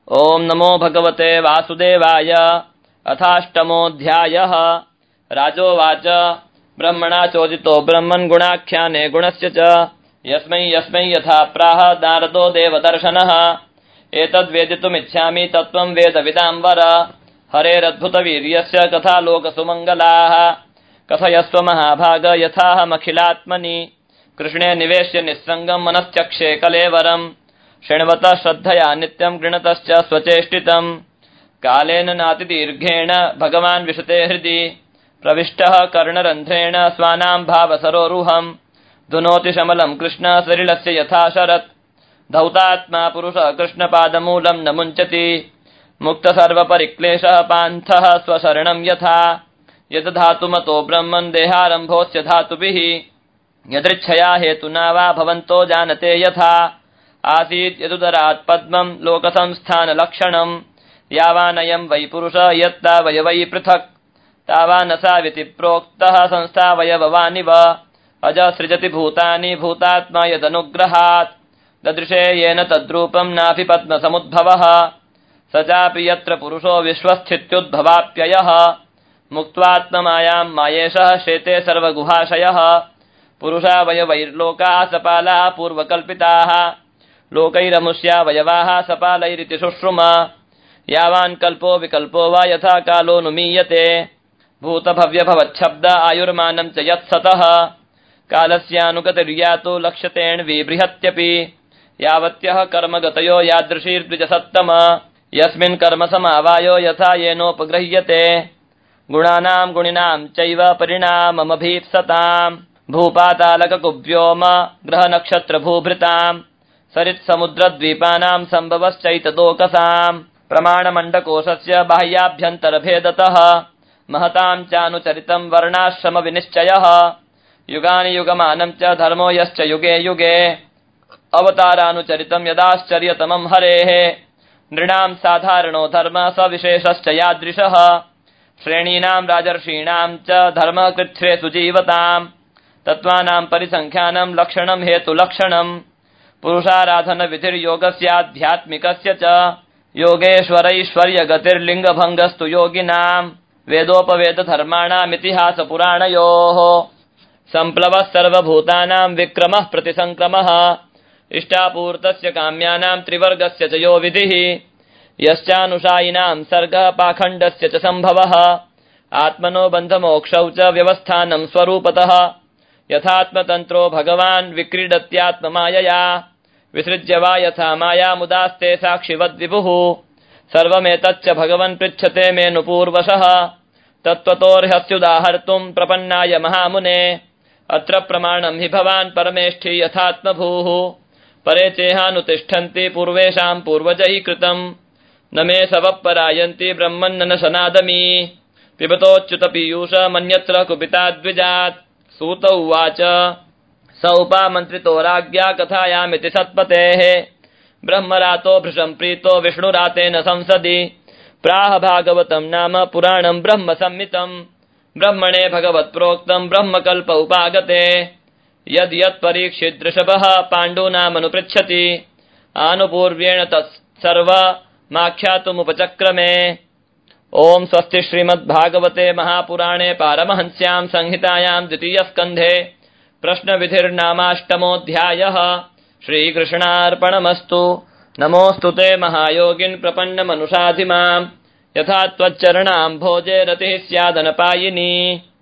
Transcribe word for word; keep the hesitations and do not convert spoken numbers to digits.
ओम नमो भगवते वासुदेवाय। अथाष्टमोऽध्यायः। राजोवाच ब्रह्मणा चोदितो ब्रह्मन् गुणाख्याने गुणस्य च यस्मै यस्मै यथा प्राह नारदो देवदर्शनः। एतद्वेदितुमिच्छामि तत्त्वं वेदविदां वर। हरेरद्भुतवीर्यस्य कथा लोकसुमङ्गलाः। कथयस्व महाभाग यथाहमखिलात्मनि कृष्णे निवेश्य निस्सङ्गं मनश्चक्षे कलेवरम्। शृण्वतः श्रद्धया नित्यं गृणतश्च स्वचेष्टितम्। कालेन नातिदीर्घेण भगवान् विशते हृदि प्रविष्टः कर्णरन्ध्रेण स्वानां भावसरोरुहम्। धुनोति शमलं कृष्ण सलिलस्य यथा शरत्। धौतात्मा पुरुषः कृष्णपादमूलं न मुञ्चति। मुक्तसर्वपरिक्लेशः पान्थः स्वशरणं यथा। यदधातुमतो ब्रह्मन् देहारम्भोऽस्य धातुभिः। यदृच्छया हेतुना वा भवन्तो जानते यथा। आसीत् यदुदरात् पद्मं लोकसंस्थानलक्षणम्। यावानयं वै पुरुषः यत्तावयवै पृथक् तावानसाविति प्रोक्तः संस्थावयववानिव। अजसृजति भूतानि भूतात्मा यदनुग्रहात्। ददृशे येन तद्रूपं नाभि पद्मसमुद्भवः। स चापि यत्र पुरुषो विश्वस्थित्युद्भवाप्ययः। मुक्त्वात्ममायां मायेशः शेते सर्वगुहाशयः। पुरुषावयवैर्लोकाः सपालाः पूर्वकल्पिताः। लोकैरमुष्यावयवाः सपालैरिति शुश्रुम। यावान् कल्पो विकल्पो वा यथा कालो नुमीयते। भूतभव्यभवच्छब्द आयुर्मानं च यत्सतः। कालस्यानुगतिर्यातु लक्ष्यतेन विबृहत्यपि। यावत्यः कर्मगतयो यादृशीर्द्विजसत्तम। यस्मिन् कर्म समावायो यथा येनोपगृह्यते। गुणानां गुणिनां चैव परिणाममभीप्सताम्। भूपातालककुव्योम ग्रहनक्षत्रभूभृताम्। सरित्समुद्रद्वीपानां सम्भवश्चैतदोकसाम्। प्रमाणमण्डकोशस्य बाह्याभ्यन्तरभेदतः। महतां चानुचरितं वर्णाश्रमविनिश्चयः। युगानि युगमानं च धर्मो यश्च युगे युगे। अवतारानुचरितं यदाश्चर्यतमं हरेः। नृणां साधारणो धर्म सविशेषश्च यादृशः। श्रेणीनां राजर्षीणां च धर्मः कृच्छ्रेषु जीवताम्। तत्त्वानां परिसङ्ख्यानं लक्षणं हेतुलक्षणम्। पुरुषाराधनविधिर्योगस्याध्यात्मिकस्य च। योगेश्वरैश्वर्यगतिर्लिङ्गभङ्गस्तु योगिनाम्। वेदोपवेदधर्माणामितिहासपुराणयोः। सम्प्लवः सर्वभूतानां विक्रमः प्रतिसङ्क्रमः। इष्टापूर्तस्य काम्यानां त्रिवर्गस्य च यो विधिः। यश्चानुशायिनां सर्गः पाखण्डस्य च सम्भवः। आत्मनो बन्धमोक्षौ च व्यवस्थानं स्वरूपतः। यथात्मतन्त्रो भगवान् विक्रीडत्यात्ममायया। विसृज्य वा यथा मायामुदास्ते साक्षिवद्विभुः। सर्वमेतच्च भगवन् पृच्छते मेऽनुपूर्वशः। तत्त्वतोऽर्हस्युदाहर्तुं प्रपन्नाय महामुने। अत्र प्रमाणं हि भवान् परमेष्ठी यथात्मभूः। परे चेहानुतिष्ठन्ति पूर्वेषां पूर्वजैः कृतम्। न मे सवःपरायन्ति ब्रह्मन्न सनादमी। पिबतोच्युतपीयूष मन्यत्र कुपिताद्विजात्। सूत उवाच स उपामन्त्रितो राज्ञा कथायामिति सत्पतेः। ब्रह्मरातो भृशं प्रीतो विष्णुरातेन संसदि। प्राह भागवतं नाम पुराणं ब्रह्म संहितं। ब्रह्मणे भगवत्प्रोक्तं ब्रह्मकल्प उपागते। यद् यत्परीक्षिदृषभः पाण्डूनामनुपृच्छति। आनुपूर्व्येण तत्सर्वमाख्यातुमुपचक्रमे। ओम स्वस्ति श्रीमद्भागवते महापुराणे पारमहंस्यां संहितायां द्वितीयस्कन्धे प्रश्नविधिर्नामाष्टमोऽध्यायः। श्रीकृष्णार्पणमस्तु। नमोऽस्तु ते महायोगिन् प्रपन्नमनुषाधि माम्। यथा त्वच्चरणाम्भोजे रतिः स्यादनपायिनी।